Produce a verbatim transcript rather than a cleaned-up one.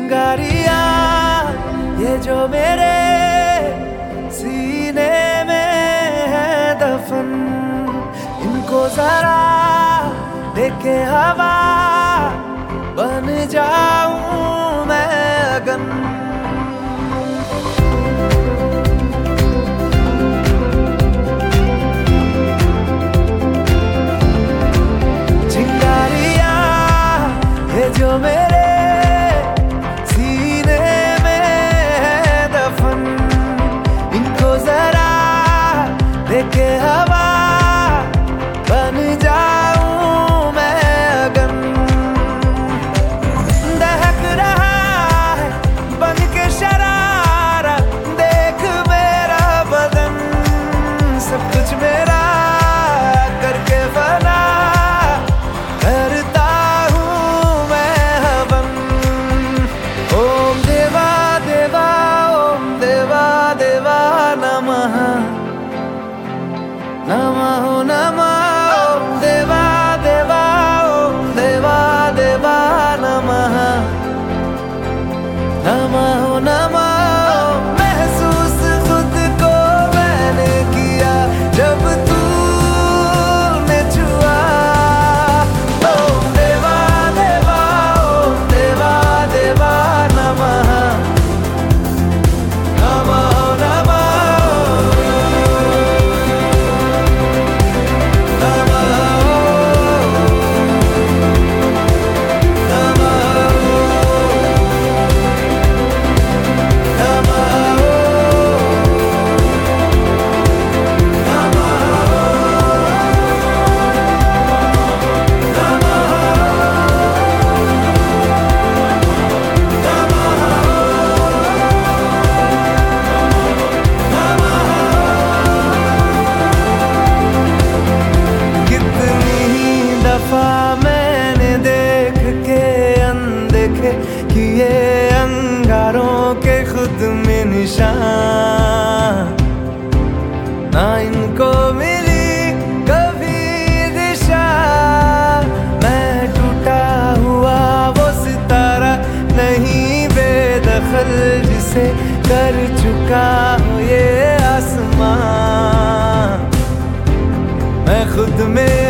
चिंगारियां ये जो मेरे सीने में है दफन, इनको जरा देखे हवा बन जाऊं मैं अगन। चिंगारियां ये जो मेरे सीने में है दफन, इनको जरा देखे हवा बन जाऊं मैं अगन। दहक रहा है बन के शरारा, देख मेरा बदन सब कुछ मेरा करके बना, करता हूँ मैं हवन। ओम देवा देवा ओम देवा देवा नमः नमः नमः। ओम देवा देवा ओम देवा देवा नमः नमः नमः। महसूस खुद को मैंने किया जब तूने छुआ। ओम देवा देवा ओम देवा देवा नमः नमः नमः मैंने देख के अनदेखे किए अंगारों के खुद में निशान, ना इनको मिली कभी दिशा। मैं टूटा हुआ वो सितारा नहीं बेदखल, जिसे कर चुका हूँ ये आसमां। मैं खुद में